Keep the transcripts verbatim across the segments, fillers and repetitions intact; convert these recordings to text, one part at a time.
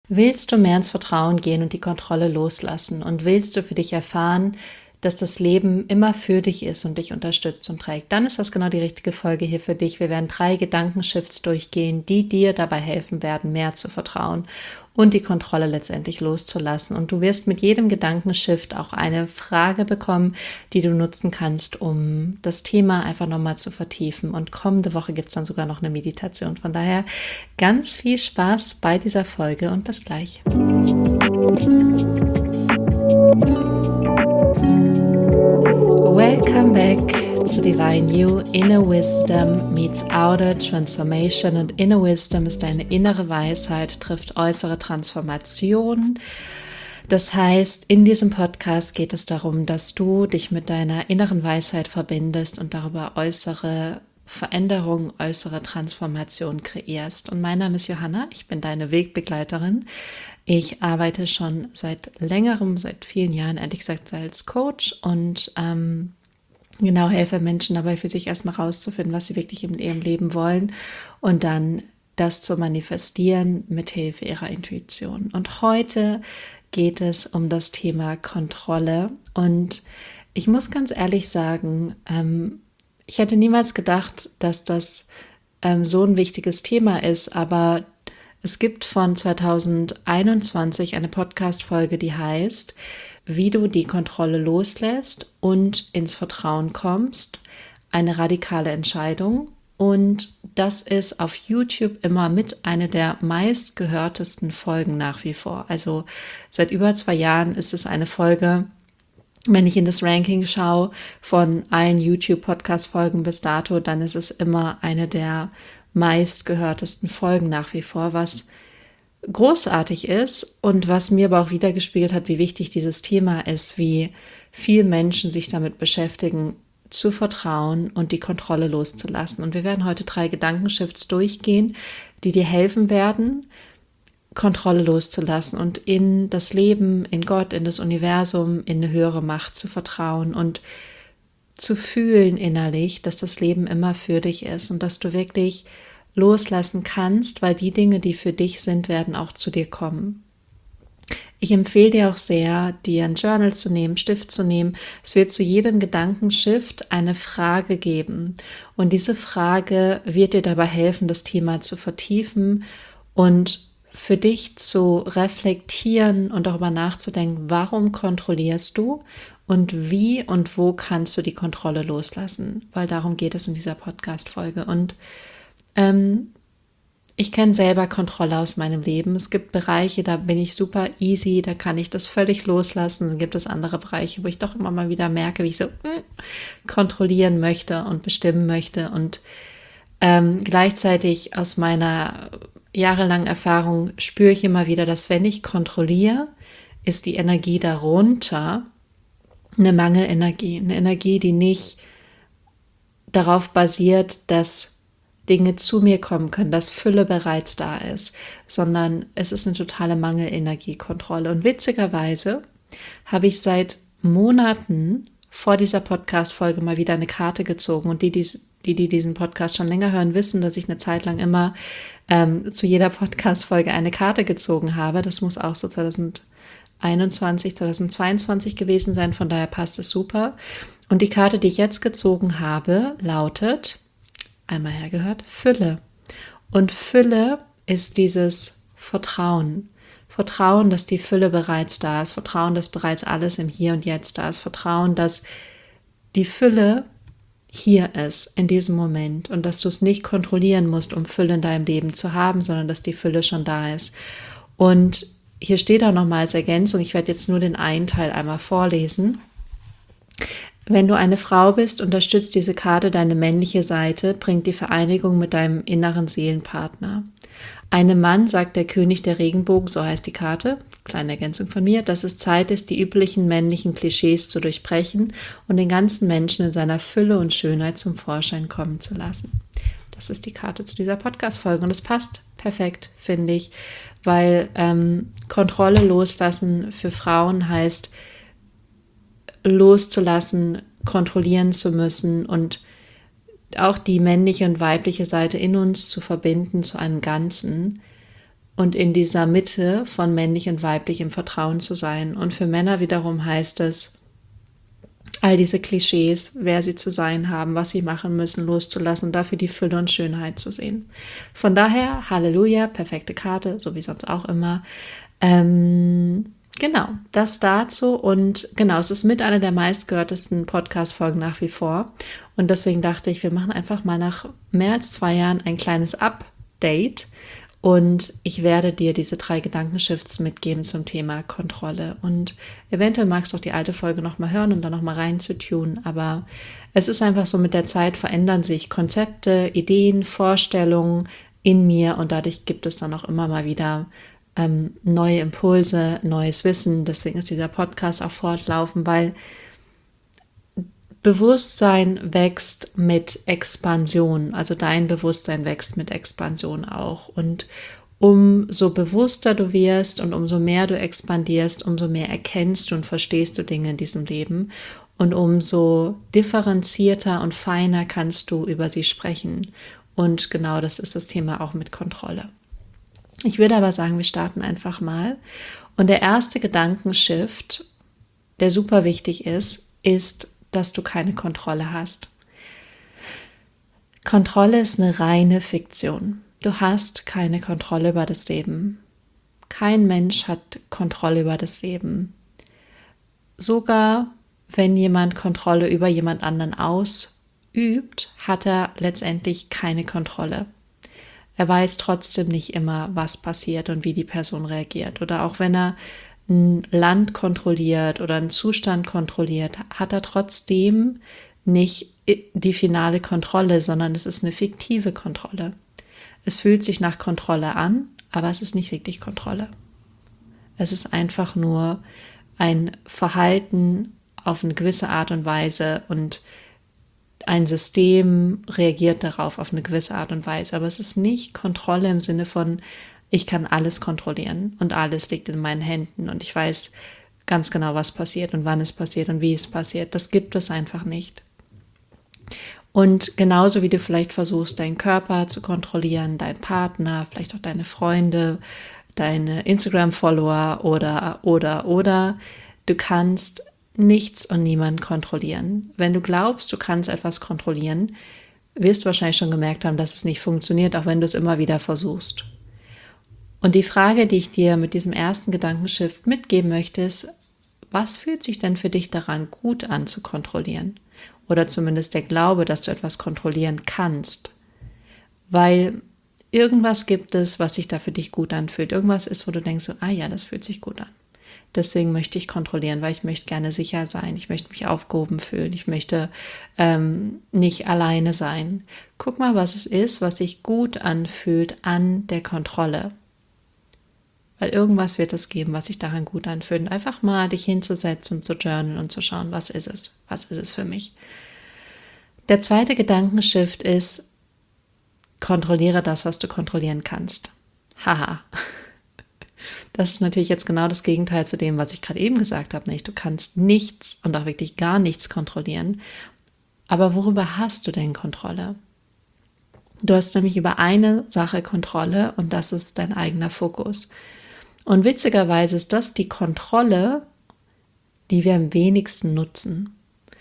Willst du mehr ins Vertrauen gehen und die Kontrolle loslassen? Und willst du für dich erfahren, dass das Leben immer für dich ist und dich unterstützt und trägt? Dann ist das genau die richtige Folge hier für dich. Wir werden drei Gedankenshifts durchgehen, die dir dabei helfen werden, mehr zu vertrauen und die Kontrolle letztendlich loszulassen. Und du wirst mit jedem Gedankenshift auch eine Frage bekommen, die du nutzen kannst, um das Thema einfach nochmal zu vertiefen. Und kommende Woche gibt es dann sogar noch eine Meditation. Von daher ganz viel Spaß bei dieser Folge und bis gleich. Welcome back zu Divine You. Inner Wisdom meets Outer Transformation. Und Inner Wisdom ist deine innere Weisheit, trifft äußere Transformation. Das heißt, in diesem Podcast geht es darum, dass du dich mit deiner inneren Weisheit verbindest und darüber äußere Veränderung, äußere Transformation kreierst. Und mein Name ist Johanna, ich bin deine Wegbegleiterin. Ich arbeite schon seit längerem, seit vielen Jahren, ehrlich gesagt, als Coach und ähm, genau helfe Menschen dabei, für sich erstmal rauszufinden, was sie wirklich in ihrem Leben wollen und dann das zu manifestieren mit Hilfe ihrer Intuition. Und heute geht es um das Thema Kontrolle. Und ich muss ganz ehrlich sagen, ähm, ich hätte niemals gedacht, dass das ähm, so ein wichtiges Thema ist, aber es gibt von zweitausendeinundzwanzig eine Podcast-Folge, die heißt, wie du die Kontrolle loslässt und ins Vertrauen kommst. Eine radikale Entscheidung. Und das ist auf YouTube immer mit einer der meistgehörtesten Folgen nach wie vor. Also seit über zwei Jahren ist es eine Folge, wenn ich in das Ranking schaue von allen YouTube-Podcast-Folgen bis dato, dann ist es immer eine der meistgehörtesten Folgen nach wie vor, was großartig ist und was mir aber auch wiedergespiegelt hat, wie wichtig dieses Thema ist, wie viele Menschen sich damit beschäftigen, zu vertrauen und die Kontrolle loszulassen. Und wir werden heute drei Gedankenshifts durchgehen, die dir helfen werden, Kontrolle loszulassen und in das Leben, in Gott, in das Universum, in eine höhere Macht zu vertrauen und zu fühlen innerlich, dass das Leben immer für dich ist und dass du wirklich loslassen kannst, weil die Dinge, die für dich sind, werden auch zu dir kommen. Ich empfehle dir auch sehr, dir ein Journal zu nehmen, Stift zu nehmen. Es wird zu jedem Gedankenshift eine Frage geben und diese Frage wird dir dabei helfen, das Thema zu vertiefen und für dich zu reflektieren und darüber nachzudenken, warum kontrollierst du und wie und wo kannst du die Kontrolle loslassen, weil darum geht es in dieser Podcast-Folge. Und ähm, ich kenne selber Kontrolle aus meinem Leben. Es gibt Bereiche, da bin ich super easy, da kann ich das völlig loslassen. Dann gibt es andere Bereiche, wo ich doch immer mal wieder merke, wie ich so mm, kontrollieren möchte und bestimmen möchte. Und ähm, gleichzeitig aus meiner jahrelangen Erfahrung spüre ich immer wieder, dass wenn ich kontrolliere, ist die Energie darunter eine Mangelenergie, eine Energie, die nicht darauf basiert, dass Dinge zu mir kommen können, dass Fülle bereits da ist, sondern es ist eine totale Mangelenergiekontrolle. Und witzigerweise habe ich seit Monaten vor dieser Podcast-Folge mal wieder eine Karte gezogen und die, die, die, die diesen Podcast schon länger hören, wissen, dass ich eine Zeit lang immer ähm, zu jeder Podcast-Folge eine Karte gezogen habe. Das muss auch so zweitausendeinundzwanzig, zweitausendzweiundzwanzig gewesen sein, von daher passt es super. Und die Karte, die ich jetzt gezogen habe, lautet, einmal hergehört, Fülle. Und Fülle ist dieses Vertrauen. Vertrauen, dass die Fülle bereits da ist. Vertrauen, dass bereits alles im Hier und Jetzt da ist. Vertrauen, dass die Fülle hier ist, in diesem Moment. Und dass du es nicht kontrollieren musst, um Fülle in deinem Leben zu haben, sondern dass die Fülle schon da ist. Und hier steht auch nochmal als Ergänzung, ich werde jetzt nur den einen Teil einmal vorlesen. Wenn du eine Frau bist, unterstützt diese Karte deine männliche Seite, bringt die Vereinigung mit deinem inneren Seelenpartner. Einem Mann sagt der König der Regenbogen, so heißt die Karte, kleine Ergänzung von mir, dass es Zeit ist, die üblichen männlichen Klischees zu durchbrechen und den ganzen Menschen in seiner Fülle und Schönheit zum Vorschein kommen zu lassen. Das ist die Karte zu dieser Podcast-Folge und es passt perfekt, finde ich, weil ähm, Kontrolle loslassen für Frauen heißt, loszulassen, kontrollieren zu müssen und auch die männliche und weibliche Seite in uns zu verbinden zu einem Ganzen und in dieser Mitte von männlich und weiblich im Vertrauen zu sein. Und für Männer wiederum heißt es, all diese Klischees, wer sie zu sein haben, was sie machen müssen, loszulassen, dafür die Fülle und Schönheit zu sehen. Von daher, Halleluja, perfekte Karte, so wie sonst auch immer. Ähm, genau, das dazu. Und genau, es ist mit einer der meistgehörtesten Podcast-Folgen nach wie vor. Und deswegen dachte ich, wir machen einfach mal nach mehr als zwei Jahren ein kleines Update. Und ich werde dir diese drei Gedankenshifts mitgeben zum Thema Kontrolle. Und eventuell magst du auch die alte Folge nochmal hören, um da nochmal reinzutun. Aber es ist einfach so, mit der Zeit verändern sich Konzepte, Ideen, Vorstellungen in mir. Und dadurch gibt es dann auch immer mal wieder ähm, neue Impulse, neues Wissen. Deswegen ist dieser Podcast auch fortlaufend, weil Bewusstsein wächst mit Expansion, also dein Bewusstsein wächst mit Expansion auch. Und umso bewusster du wirst und umso mehr du expandierst, umso mehr erkennst du und verstehst du Dinge in diesem Leben und umso differenzierter und feiner kannst du über sie sprechen. Und genau das ist das Thema auch mit Kontrolle. Ich würde aber sagen, wir starten einfach mal. Und der erste Gedankenshift, der super wichtig ist, ist, dass du keine Kontrolle hast. Kontrolle ist eine reine Fiktion. Du hast keine Kontrolle über das Leben. Kein Mensch hat Kontrolle über das Leben. Sogar wenn jemand Kontrolle über jemand anderen ausübt, hat er letztendlich keine Kontrolle. Er weiß trotzdem nicht immer, was passiert und wie die Person reagiert. Oder auch wenn er ein Land kontrolliert oder einen Zustand kontrolliert, hat er trotzdem nicht die finale Kontrolle, sondern es ist eine fiktive Kontrolle. Es fühlt sich nach Kontrolle an, aber es ist nicht wirklich Kontrolle. Es ist einfach nur ein Verhalten auf eine gewisse Art und Weise und ein System reagiert darauf auf eine gewisse Art und Weise, aber es ist nicht Kontrolle im Sinne von, ich kann alles kontrollieren und alles liegt in meinen Händen und ich weiß ganz genau, was passiert und wann es passiert und wie es passiert. Das gibt es einfach nicht. Und genauso wie du vielleicht versuchst, deinen Körper zu kontrollieren, deinen Partner, vielleicht auch deine Freunde, deine Instagram-Follower oder, oder, oder, du kannst nichts und niemanden kontrollieren. Wenn du glaubst, du kannst etwas kontrollieren, wirst du wahrscheinlich schon gemerkt haben, dass es nicht funktioniert, auch wenn du es immer wieder versuchst. Und die Frage, die ich dir mit diesem ersten Gedankenshift mitgeben möchte, ist, was fühlt sich denn für dich daran gut an zu kontrollieren? Oder zumindest der Glaube, dass du etwas kontrollieren kannst. Weil irgendwas gibt es, was sich da für dich gut anfühlt. Irgendwas ist, wo du denkst, so, ah ja, das fühlt sich gut an. Deswegen möchte ich kontrollieren, weil ich möchte gerne sicher sein. Ich möchte mich aufgehoben fühlen. Ich möchte ähm, nicht alleine sein. Guck mal, was es ist, was sich gut anfühlt an der Kontrolle. Weil irgendwas wird es geben, was sich daran gut anfühlt. Und einfach mal dich hinzusetzen und zu journalen und zu schauen, was ist es? Was ist es für mich? Der zweite Gedankenshift ist, kontrolliere das, was du kontrollieren kannst. Haha. Das ist natürlich jetzt genau das Gegenteil zu dem, was ich gerade eben gesagt habe. Nicht? Du kannst nichts und auch wirklich gar nichts kontrollieren. Aber worüber hast du denn Kontrolle? Du hast nämlich über eine Sache Kontrolle und das ist dein eigener Fokus. Und witzigerweise ist das die Kontrolle, die wir am wenigsten nutzen.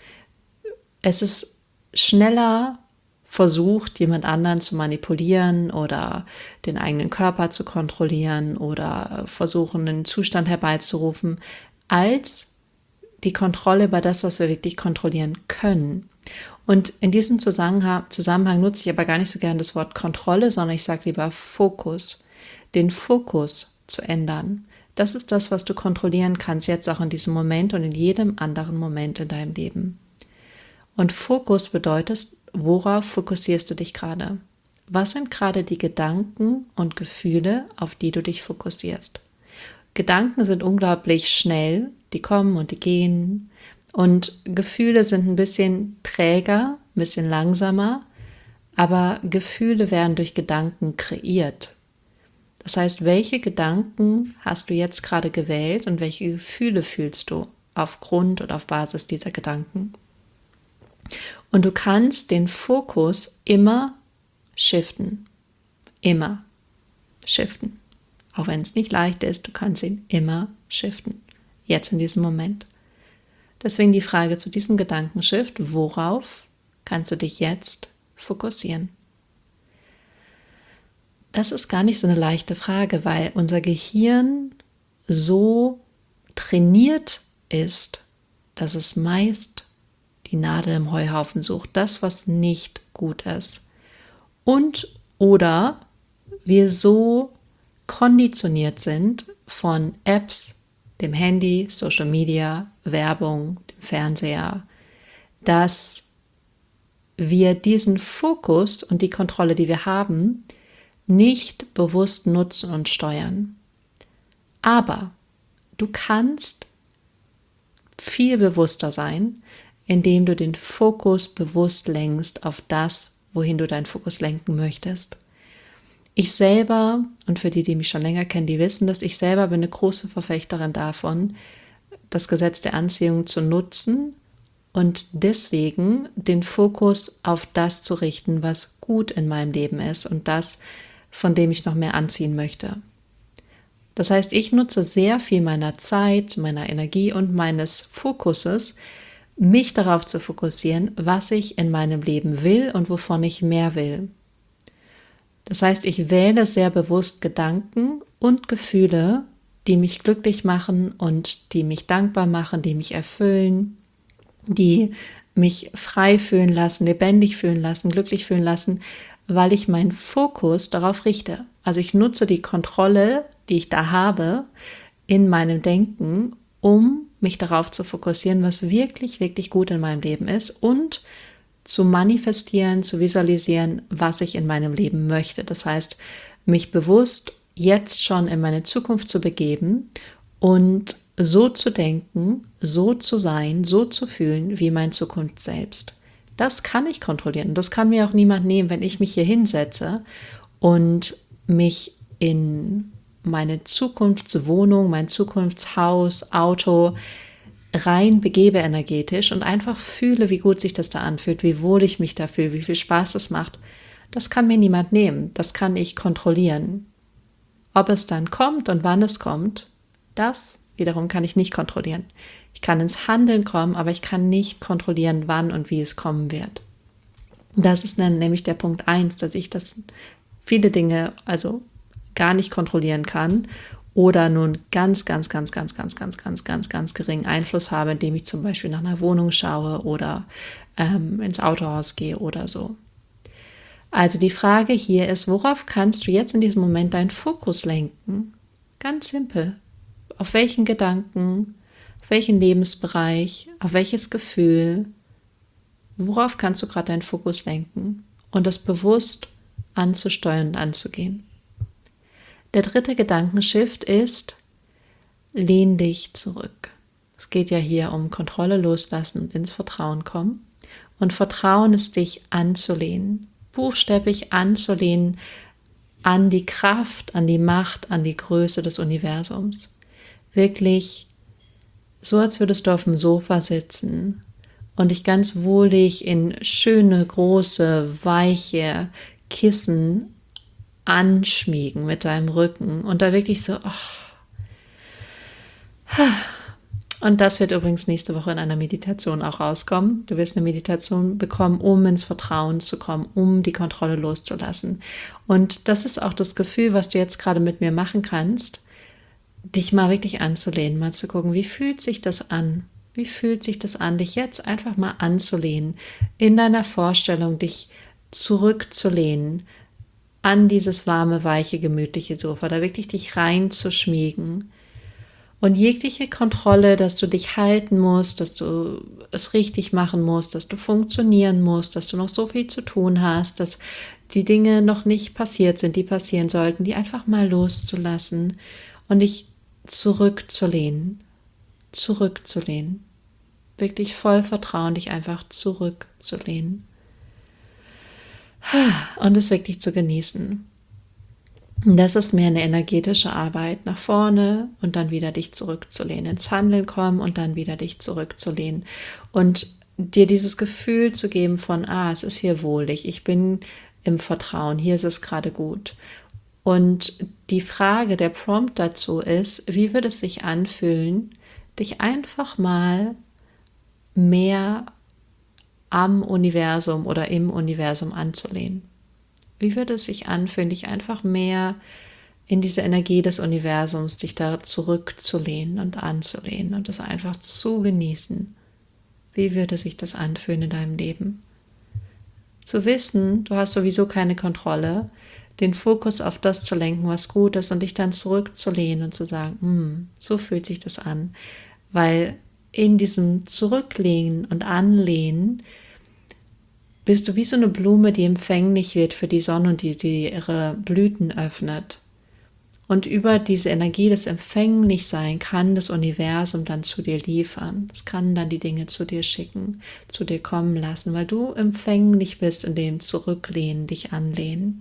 Es ist schneller versucht, jemand anderen zu manipulieren oder den eigenen Körper zu kontrollieren oder versuchen, einen Zustand herbeizurufen, als die Kontrolle über das, was wir wirklich kontrollieren können. Und in diesem Zusammenhang, Zusammenhang nutze ich aber gar nicht so gern das Wort Kontrolle, sondern ich sage lieber Fokus. Den Fokus zu ändern. Das ist das, was du kontrollieren kannst, jetzt auch in diesem Moment und in jedem anderen Moment in deinem Leben. Und Fokus bedeutet, worauf fokussierst du dich gerade? Was sind gerade die Gedanken und Gefühle, auf die du dich fokussierst? Gedanken sind unglaublich schnell, die kommen und die gehen. Und Gefühle sind ein bisschen träger, ein bisschen langsamer, aber Gefühle werden durch Gedanken kreiert. Das heißt, welche Gedanken hast du jetzt gerade gewählt und welche Gefühle fühlst du aufgrund und auf Basis dieser Gedanken? Und du kannst den Fokus immer shiften. Immer shiften. Auch wenn es nicht leicht ist, du kannst ihn immer shiften. Jetzt in diesem Moment. Deswegen die Frage zu diesem Gedankenshift: Worauf kannst du dich jetzt fokussieren? Das ist gar nicht so eine leichte Frage, weil unser Gehirn so trainiert ist, dass es meist die Nadel im Heuhaufen sucht, das, was nicht gut ist. Und oder wir so konditioniert sind von Apps, dem Handy, Social Media, Werbung, dem Fernseher, dass wir diesen Fokus und die Kontrolle, die wir haben, nicht bewusst nutzen und steuern. Aber du kannst viel bewusster sein, indem du den Fokus bewusst lenkst auf das, wohin du deinen Fokus lenken möchtest. Ich selber, und für die, die mich schon länger kennen, die wissen, dass ich selber bin eine große Verfechterin davon, das Gesetz der Anziehung zu nutzen und deswegen den Fokus auf das zu richten, was gut in meinem Leben ist und das, von dem ich noch mehr anziehen möchte. Das heißt, ich nutze sehr viel meiner Zeit, meiner Energie und meines Fokuses, mich darauf zu fokussieren, was ich in meinem Leben will und wovon ich mehr will. Das heißt, ich wähle sehr bewusst Gedanken und Gefühle, die mich glücklich machen und die mich dankbar machen, die mich erfüllen, die mich frei fühlen lassen, lebendig fühlen lassen, glücklich fühlen lassen, weil ich meinen Fokus darauf richte. Also ich nutze die Kontrolle, die ich da habe, in meinem Denken, um mich darauf zu fokussieren, was wirklich, wirklich gut in meinem Leben ist und zu manifestieren, zu visualisieren, was ich in meinem Leben möchte. Das heißt, mich bewusst jetzt schon in meine Zukunft zu begeben und so zu denken, so zu sein, so zu fühlen wie meine Zukunft selbst. Das kann ich kontrollieren. Das kann mir auch niemand nehmen, wenn ich mich hier hinsetze und mich in meine Zukunftswohnung, mein Zukunftshaus, Auto rein begebe energetisch und einfach fühle, wie gut sich das da anfühlt, wie wohl ich mich da fühle, wie viel Spaß es macht. Das kann mir niemand nehmen. Das kann ich kontrollieren. Ob es dann kommt und wann es kommt, das wiederum kann ich nicht kontrollieren. Ich kann ins Handeln kommen, aber ich kann nicht kontrollieren, wann und wie es kommen wird. Das ist dann nämlich der Punkt eins, dass ich das viele Dinge also gar nicht kontrollieren kann oder nun ganz, ganz, ganz, ganz, ganz, ganz, ganz, ganz, ganz geringen Einfluss habe, indem ich zum Beispiel nach einer Wohnung schaue oder ähm, ins Autohaus gehe oder so. Also die Frage hier ist, worauf kannst du jetzt in diesem Moment deinen Fokus lenken? Ganz simpel. Auf welchen Gedanken, auf welchen Lebensbereich, auf welches Gefühl, worauf kannst du gerade deinen Fokus lenken und das bewusst anzusteuern und anzugehen. Der dritte Gedankenshift ist, lehn dich zurück. Es geht ja hier um Kontrolle loslassen und ins Vertrauen kommen. Und Vertrauen ist, dich anzulehnen, buchstäblich anzulehnen an die Kraft, an die Macht, an die Größe des Universums. Wirklich so, als würdest du auf dem Sofa sitzen und dich ganz wohlig in schöne, große, weiche Kissen anschmiegen mit deinem Rücken und da wirklich so, oh. Und das wird übrigens nächste Woche in einer Meditation auch rauskommen. Du wirst eine Meditation bekommen, um ins Vertrauen zu kommen, um die Kontrolle loszulassen. Und das ist auch das Gefühl, was du jetzt gerade mit mir machen kannst, dich mal wirklich anzulehnen, mal zu gucken, wie fühlt sich das an? Wie fühlt sich das an, dich jetzt einfach mal anzulehnen, in deiner Vorstellung dich zurückzulehnen, an dieses warme, weiche, gemütliche Sofa, da wirklich dich reinzuschmiegen und jegliche Kontrolle, dass du dich halten musst, dass du es richtig machen musst, dass du funktionieren musst, dass du noch so viel zu tun hast, dass die Dinge noch nicht passiert sind, die passieren sollten, die einfach mal loszulassen und dich zurückzulehnen, zurückzulehnen, wirklich voll Vertrauen, dich einfach zurückzulehnen. Und es wirklich zu genießen. Das ist mehr eine energetische Arbeit, nach vorne und dann wieder dich zurückzulehnen, ins Handeln kommen und dann wieder dich zurückzulehnen und dir dieses Gefühl zu geben von, ah, es ist hier wohlig, ich bin im Vertrauen, hier ist es gerade gut. Und die Frage, der Prompt dazu ist, wie würde es sich anfühlen, dich einfach mal mehr am Universum oder im Universum anzulehnen? Wie würde es sich anfühlen, dich einfach mehr in diese Energie des Universums, dich da zurückzulehnen und anzulehnen und es einfach zu genießen? Wie würde sich das anfühlen in deinem Leben? Zu wissen, du hast sowieso keine Kontrolle, den Fokus auf das zu lenken, was gut ist und dich dann zurückzulehnen und zu sagen, hm, so fühlt sich das an. Weil in diesem Zurücklehnen und Anlehnen bist du wie so eine Blume, die empfänglich wird für die Sonne und die, die ihre Blüten öffnet. Und über diese Energie des Empfänglichsein kann das Universum dann zu dir liefern. Es kann dann die Dinge zu dir schicken, zu dir kommen lassen, weil du empfänglich bist in dem Zurücklehnen, dich anlehnen.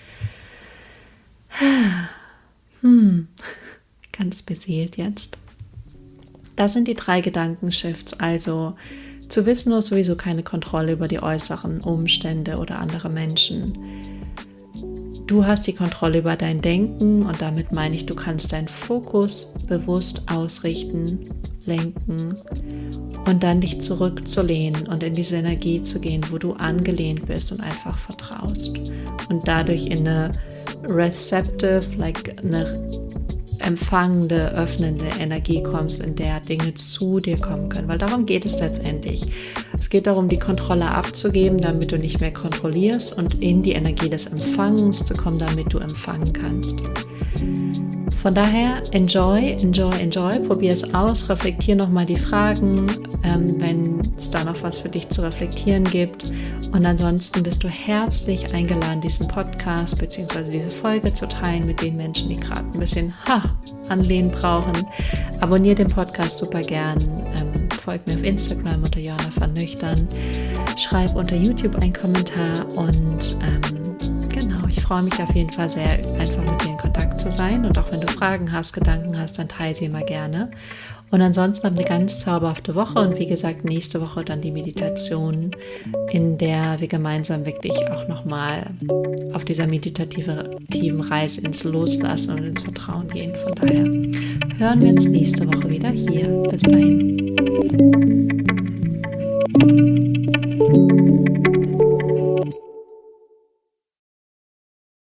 Hm, ganz beseelt jetzt. Das sind die drei Gedankenshifts, also zu wissen, du hast sowieso keine Kontrolle über die äußeren Umstände oder andere Menschen. Du hast die Kontrolle über dein Denken und damit meine ich, du kannst deinen Fokus bewusst ausrichten, lenken und dann dich zurückzulehnen und in diese Energie zu gehen, wo du angelehnt bist und einfach vertraust und dadurch in eine receptive, like eine empfangende, öffnende Energie kommst, in der Dinge zu dir kommen können, weil darum geht es letztendlich. Es geht darum, die Kontrolle abzugeben, damit du nicht mehr kontrollierst und in die Energie des Empfangens zu kommen, damit du empfangen kannst. Von daher, enjoy, enjoy, enjoy, probier es aus, reflektier nochmal die Fragen, ähm, wenn es da noch was für dich zu reflektieren gibt. Und ansonsten bist du herzlich eingeladen, diesen Podcast bzw. diese Folge zu teilen mit den Menschen, die gerade ein bisschen ha, Anlehnen brauchen. Abonnier den Podcast super gern, ähm, folg mir auf Instagram unter Joanna van Nüchtern, schreib unter YouTube einen Kommentar und ähm, genau, ich freue mich auf jeden Fall sehr, einfach mit dir in Kontakt zu sein. Und auch wenn du Fragen hast, Gedanken hast, dann teile sie immer gerne. Und ansonsten habt eine ganz zauberhafte Woche und wie gesagt, nächste Woche dann die Meditation, in der wir gemeinsam wirklich auch nochmal auf dieser meditativen Reise ins Loslassen und ins Vertrauen gehen. Von daher hören wir uns nächste Woche wieder hier. Bis dahin.